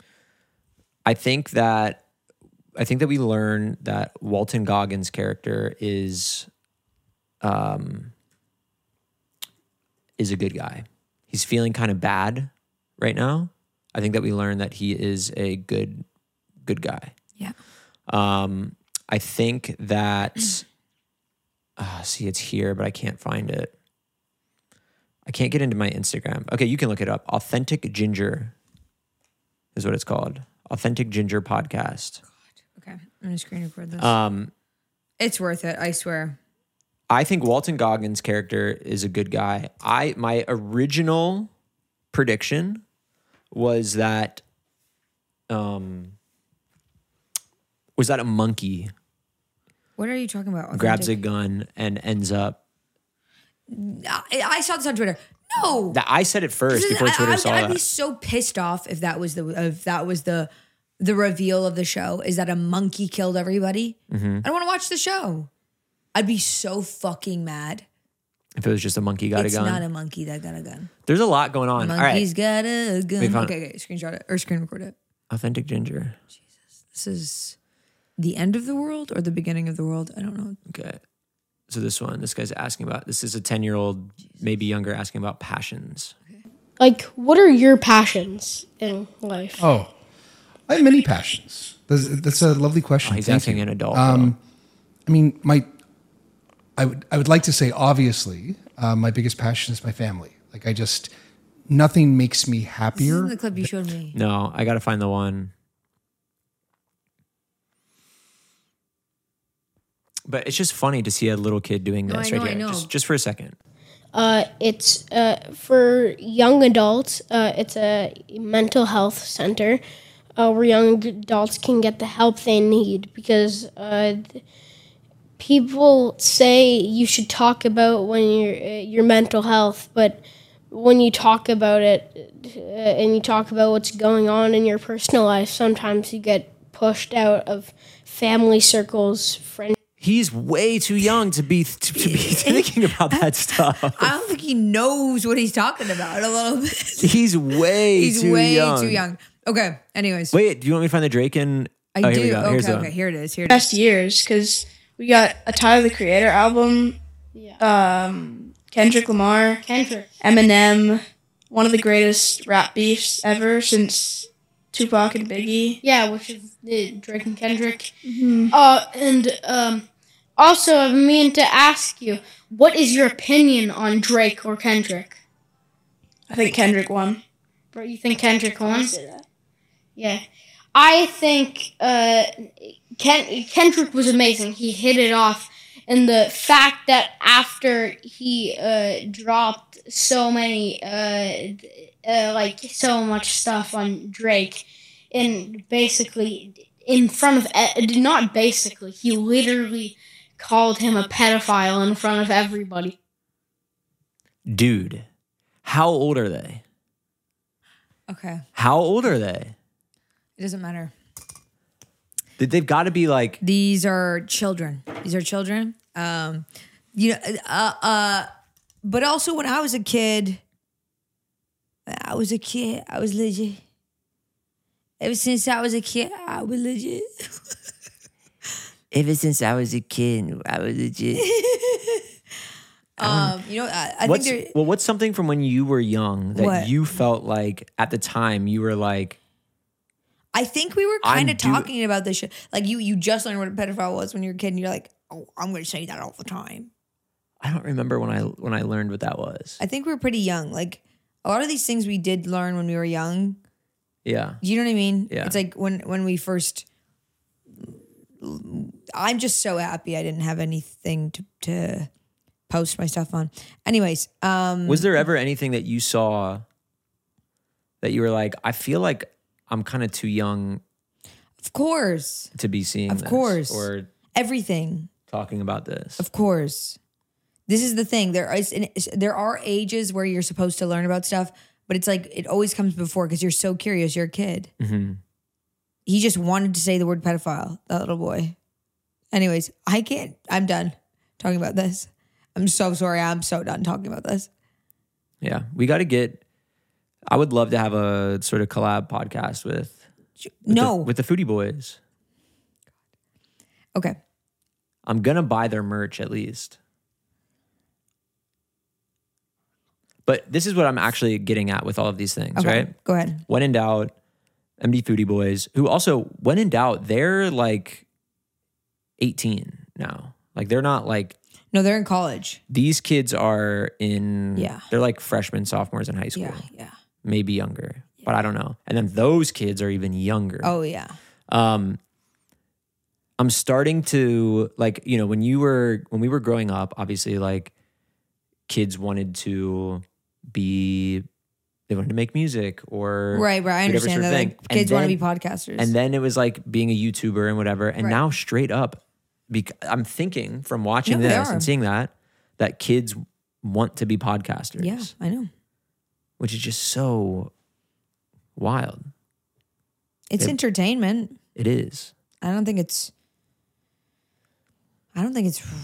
we learn that Walton Goggins' character is a good guy. He's feeling kind of bad right now. I think that we learn that he is a good guy. Yeah. I think that see, it's here, but I can't find it. I can't get into my Instagram. Okay, you can look it up. Authentic Ginger is what it's called. Authentic Ginger Podcast. God. Okay, I'm gonna screen record this. It's worth it, I swear. I think Walton Goggins' character is a good guy. My original prediction was that a monkey What are you talking about? Authentic? grabs a gun and ends up. I saw this on Twitter. No. That I said it first Listen, before Twitter saw I'd that. be so pissed off if that was the reveal of the show, is that a monkey killed everybody. Mm-hmm. I don't want to watch the show. I'd be so fucking mad. If it was just a monkey got It's a gun. not a monkey that got a gun. There's a lot going on. Monkey's All right. got a gun. found- Okay, screenshot it or screen record it. Authentic ginger. This is the end of the world or the beginning of the world. I don't know. Okay. So this guy's asking about, this is a 10-year-old, maybe younger, asking about passions. Like, what are your passions in life? Oh, I have many passions. That's a lovely question. He's Thank asking you. an adult. I mean, I would like to say, obviously, my biggest passion is my family. Like, nothing makes me This happier. is the clip you showed me. No, I got to find the one. But it's just funny to see a little kid doing No, this I right know, here. I know. Just for a second. It's for young adults. It's a mental health center where young adults can get the help they need, because people say you should talk about when your mental health, but when you talk about it and you talk about what's going on in your personal life, sometimes you get pushed out of family circles, friends. He's way too young to be thinking about that stuff. I don't think he knows what he's talking about a little bit. He's way He's too way young. too young. Okay, anyways. Wait, do you want me to find the Drake and... I Here do. we go. Here's the Okay, one. here it is. Here it is. Best years, because we got a Tyler the Creator album, Kendrick Lamar, Eminem, one of the greatest rap beefs ever since Tupac and Biggie. Yeah, which is Drake and Kendrick. Also, I mean to ask you, what is your opinion on Drake or Kendrick? I think Kendrick won. Bro, you think Kendrick won? Yeah. I think Kendrick was amazing. He hit it off. And the fact that after he dropped so many, so much stuff on Drake, and basically in front of, not basically, he literally called him a pedophile in front of everybody. Dude, how old are they? Okay, How old are they? it doesn't matter. They've got to be like... These are children. These are children. But also when I was a kid, I was legit. Ever since I was a kid, I was legit. Ever since I was a kid, I was legit. I think there. What's something from when you were young that What? you felt like at the time you were like... I think we were kind I'm of talking about this shit. Like you just learned what a pedophile was when you were a kid, and you're like, "Oh, I'm going to say that all the time." I don't remember when I learned what that was. I think we were pretty young. Like a lot of these things we did learn when we were young. Yeah. Do you know what I mean? Yeah. It's like when we first. I'm just so happy I didn't have anything to post my stuff on. Anyways, Was there ever anything that you saw that you were like, I feel like I'm kind of too young of course, to be seeing Of this course. or everything. talking about this? Of course. This is the thing. There are ages where you're supposed to learn about stuff, but it's like it always comes before because you're so curious. You're a kid. Mm-hmm. He just wanted to say the word pedophile, that little boy. Anyways, I can't. I'm done talking about this. I'm so sorry. I'm so done talking about this. Yeah. We got to get... I would love to have a sort of collab podcast with No. the Foodie Boys. Okay. I'm going to buy their merch at least. But this is what I'm actually getting at with all of these things, Okay. right? Go ahead. When in doubt, MD Foodie Boys, who also, when in doubt, they're like 18 now. Like they're not like, No, they're in college. these kids are in, Yeah. they're like freshmen, sophomores in high school, Yeah. maybe younger, but I don't know. And then those kids are even younger. Oh, yeah. I'm starting to like, you know, when we were growing up, obviously like kids wanted to they wanted to make music or Right. I whatever understand sort of that. thing. Like, And kids want to then- be podcasters. And then it was like being a YouTuber and whatever. And Right. now straight up, I'm thinking from watching No, they this are. and seeing that kids want to be podcasters. yeah, I know. which is just so wild. It's entertainment. It is. I don't think it's. I was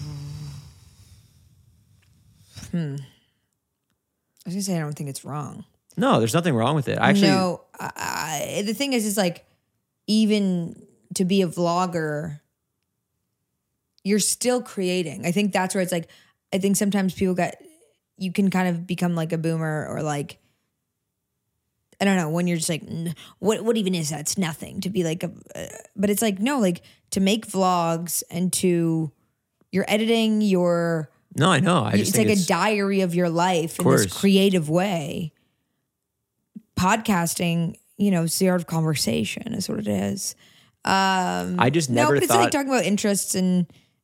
gonna say I don't think it's wrong. No, there's nothing wrong with it. Actually, No, the thing is like, even to be a vlogger, you're still creating. I think that's where it's like, I think sometimes you can kind of become like a boomer or like, I don't know, when you're just like, what even is that? It's nothing to be like, but it's like, no, like to make vlogs and you're editing your. no, I know. I just It's think like a diary of your life in course. this creative way. Podcasting, it's the art of conversation is what it is. I just No, never but it's thought. like talking about interests and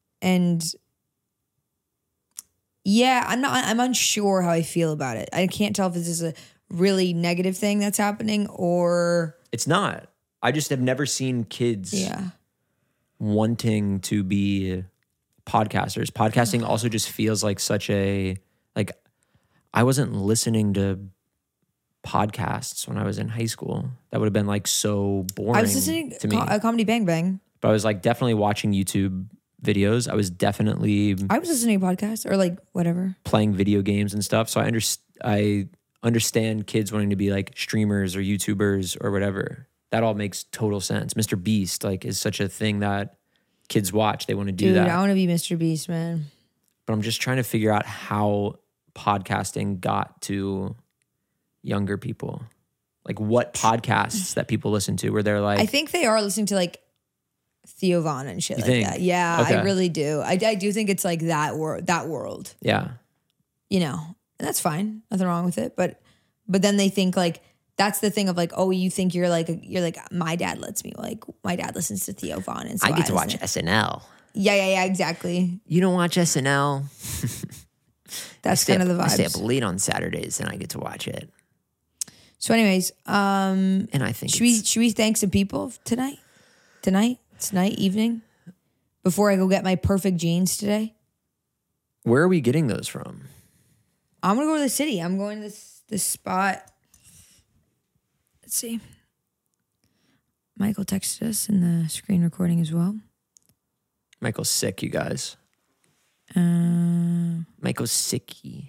yeah, I'm unsure how I feel about it. I can't tell if this is a really negative thing that's happening or It's not. I just have never seen kids yeah. wanting to be podcasters. Podcasting also just feels like such a like. I wasn't listening to podcasts when I was in high school. That would have been like so boring I was listening to me. to Comedy Bang Bang. But I was like definitely watching YouTube videos. I was definitely I was listening to podcasts or like whatever. playing video games and stuff. So I understand kids wanting to be like streamers or YouTubers or whatever. That all makes total sense. Mr. Beast like is such a thing that kids watch. They want to do Dude, that. I want to be Mr. Beast, man. But I'm just trying to figure out how podcasting got to younger people. Like what podcasts that people listen to where they're like, I think they are listening to like Theo Von and shit You like think? that. Yeah, Okay. I really do. I do think it's like that world, yeah, and that's fine. Nothing wrong with it. But then they think like, that's the thing of like, oh, you think you're like my dad lets me, like my dad listens to Theo Von and so I get to watch listen. SNL. Yeah, exactly. You don't watch SNL? That's kind of the I stay up vibes. late on Saturdays and I get to watch it. So anyways, And I think should we thank some people tonight? Evening? Before I go get my perfect jeans today? where are we getting those from? I'm gonna go to the city. I'm going to this spot. Let's see. Michael texted us in the screen recording as well. Michael's sick, you guys. Michael's sicky.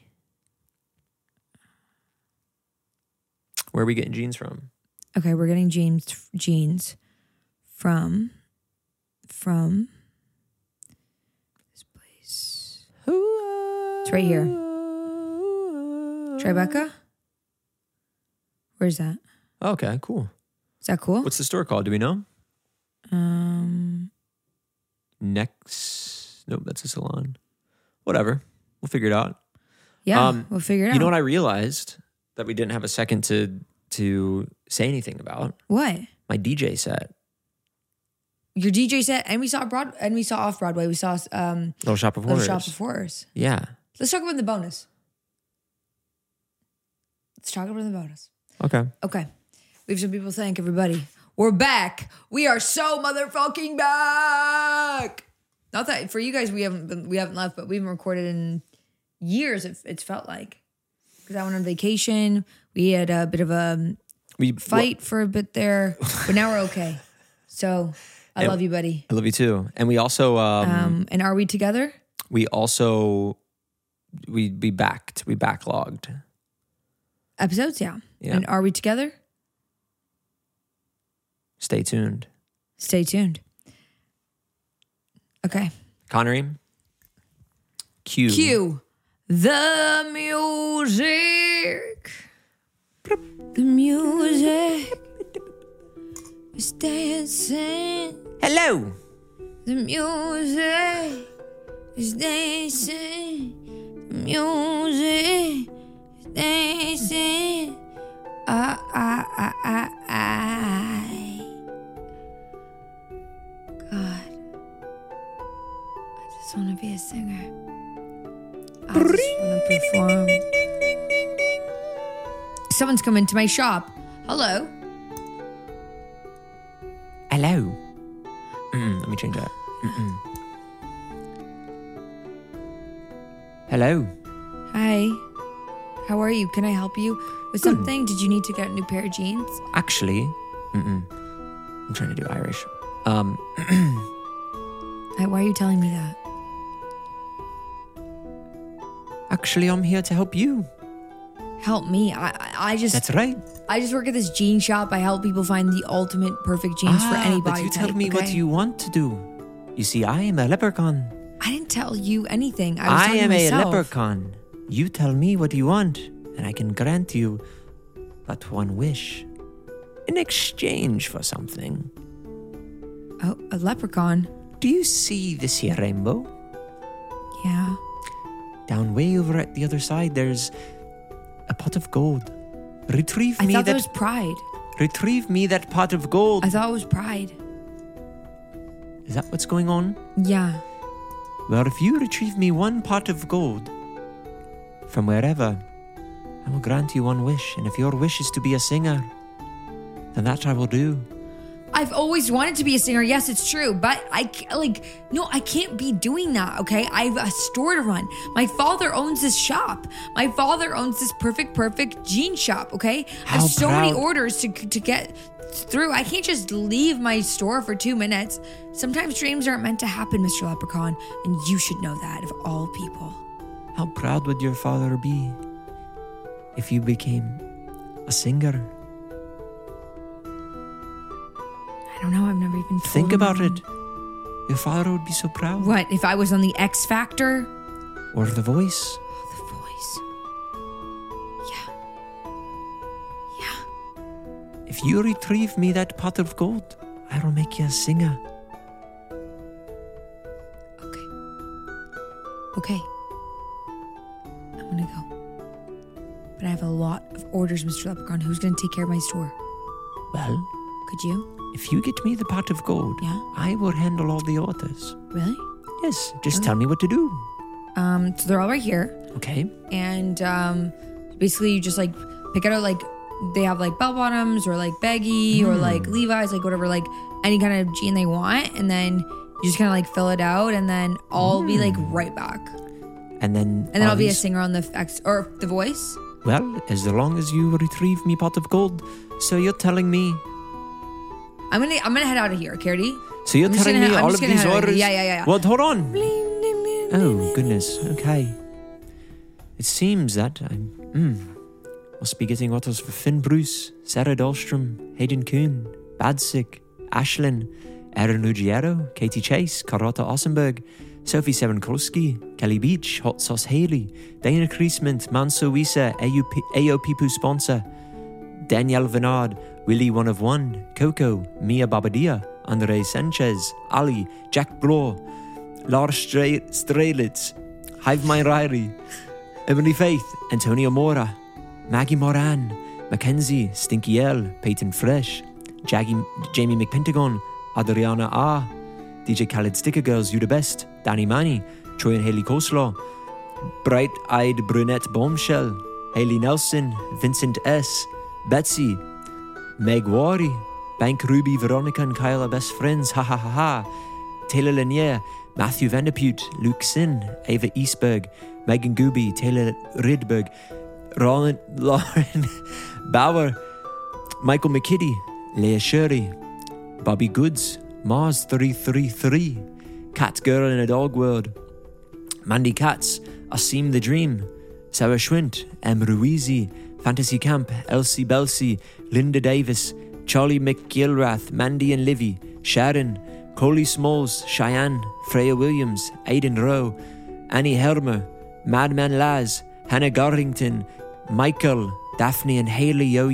Where are we getting jeans from? Okay, we're getting jeans from this place. It's right here. Tribeca? Where's that? Okay, cool. Is that cool? What's the store called? Do we know? Next. Nope, that's a salon. Whatever. We'll figure it out. Yeah, we'll figure it out. You know what I realized that we didn't have a second to say anything about? What? My DJ set. Your DJ set, and we saw off Broadway. We saw Little Shop of Little Horrors. Shop of Horrors. Yeah. Let's talk about the bonus. Okay. Okay. We have some people to thank, everybody. We're back. We are so motherfucking back. Not that for you guys we haven't left, but we haven't recorded in years. It's felt like, because I went on vacation. We had a bit of a fight for a bit there, but now we're okay. So I love you, buddy. I love you too. And we also And are we together? we backlogged. Episodes, yeah. Yeah. And are we together? Stay tuned. Stay tuned. Okay. Connery. Cue the music. The music is dancing. Hello. The music is dancing. The music is dancing. God. I just want to be a singer. I just want to perform. Someone's coming to my shop. Hello. Hello. Let me change that. Hello. Hi. How are you? Can I help you with something? Did you need to get a new pair of jeans? Actually, I'm trying to do Irish. Why are you telling me that? Actually, I'm here to help you. Help me. I just That's right. I just work at this jean shop. I help people find the ultimate perfect jeans for any but body you tell type, me what okay? you want to do. You see, I am a leprechaun. I didn't tell you anything. I was I talking am to a myself. leprechaun. You tell me what you want, and I can grant you but one wish in exchange for something. Oh, a leprechaun. Do you see this here rainbow? Yeah. Down way over at the other side, there's a pot of gold. Retrieve I me thought that. that was pride. Retrieve me that pot of gold. I thought it was pride. Is that what's going on? Yeah. Well, if you retrieve me one pot of gold from wherever, I will grant you one wish. And if your wish is to be a singer, then that I will do. I've always wanted to be a singer. Yes, it's true. But I can't be doing that, okay? I have a store to run. My father owns this shop. My father owns this perfect jean shop, okay? I How have so many proud- orders to get through. I can't just leave my store for 2 minutes. Sometimes dreams aren't meant to happen, Mr. Leprechaun, and you should know that of all people. How proud would your father be if you became a singer? I don't know. I've never even told Think him about that. it. Your father would be so proud. What, if I was on the X Factor? Or The Voice. The voice. Yeah. If you retrieve me that pot of gold, I will make you a singer. Okay. I'm gonna go. But I have a lot of orders, Mr. Leprechaun. Who's gonna take care of my store? Well, Could you? if you get me the pot of gold, Yeah. I will handle all the orders. Really? Yes, just tell me what to do. So they're all right here. Okay. And basically you just like pick out like they have like bell bottoms or like baggy or like Levi's, like whatever, like any kind of jean they want, and then you just kind of like fill it out, and then I'll be like right back, And then I'll be a singer on the X or The Voice. Well, as long as you retrieve me pot of gold. So you're telling me. I'm gonna head out of here, Cardi. So you're I'm just telling gonna- me I'm all just of gonna these head out of orders? here. Yeah. Well, hold on. Oh, goodness. Okay. It seems that I must be getting orders for Finn Bruce, Sarah Dahlstrom, Hayden Kuhn, Badsick, Ashlyn, Aaron Ruggiero, Katie Chase, Carlotta Ossenberg, Sophie Serenkolski, Kelly Beach, Hot Sauce Haley, Dana Kriesment, Manso Wisa, AOP Poo Sponsor, Danielle Venard, Willie One of One, Coco, Mia Babadia, Andre Sanchez, Ali, Jack Bloor, Lars Strelitz, Hive My Ryrie, Emily Faith, Antonio Mora, Maggie Moran, Mackenzie, Stinky L, Peyton Fresh, Jamie McPentagon, Adriana A, DJ Khaled Sticker Girls, You the Best, Danny Manny, Troy and Haley Coleslaw, Bright-Eyed Brunette Bombshell, Haley Nelson, Vincent S, Betsy, Meg Wari, Bank Ruby, Veronica and Kyle are best friends, ha ha ha ha, Taylor Lanier, Matthew Vanderpute, Luke Sin, Ava Eastberg, Megan Gooby, Taylor Rydberg, Lauren Bauer, Michael McKitty, Leah Shirley, Bobby Goods, Mars 333, Cat Girl in a Dog World, Mandy Katz, Asim the Dream, Sarah Schwint, Em Ruizi, Fantasy Camp, Elsie Belsey, Linda Davis, Charlie McGilrath, Mandy and Livy, Sharon, Coley Smalls, Cheyenne, Freya Williams, Aidan Rowe, Annie Helmer, Madman Laz, Hannah Garrington, Michael, Daphne and Haley, yo.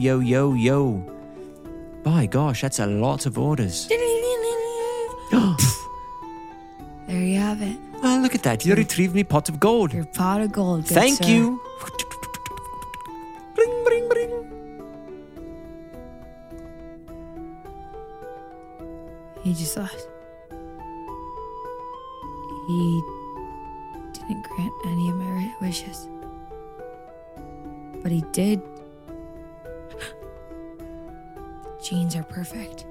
By gosh, that's a lot of orders. There you have it. Oh, look at that. You retrieved me pot of gold. Your pot of gold. Good Thank sir. you. Bring, bring, bring. He just lost. He didn't grant any of my wishes. But he did. The jeans are perfect.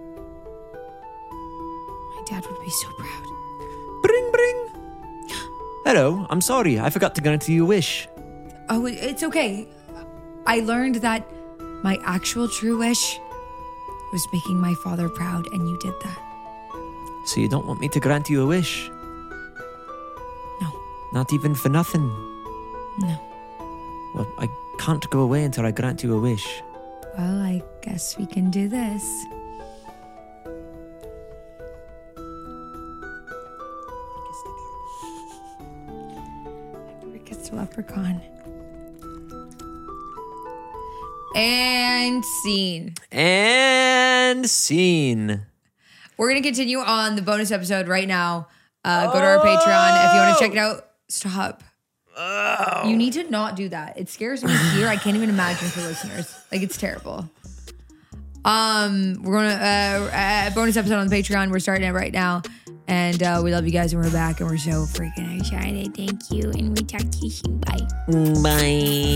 My dad would be so proud. Bring, bring. Hello, I'm sorry. I forgot to grant you a wish. Oh, it's okay. I learned that my actual true wish was making my father proud, and you did that. So you don't want me to grant you a wish? No. Not even for nothing? No. Well, I can't go away until I grant you a wish. Well, I guess we can do this. It's a leprechaun. And scene. And scene. We're going to continue on the bonus episode right now. Go to our Patreon if you want to check it out. Stop. Oh. You need to not do that. It scares me here. I can't even imagine for listeners. Like, it's terrible. We're going to bonus episode on the Patreon. We're starting it right now. And we love you guys, and we're back, and we're so freaking excited. Thank you. And we talk to you soon. Bye. Bye.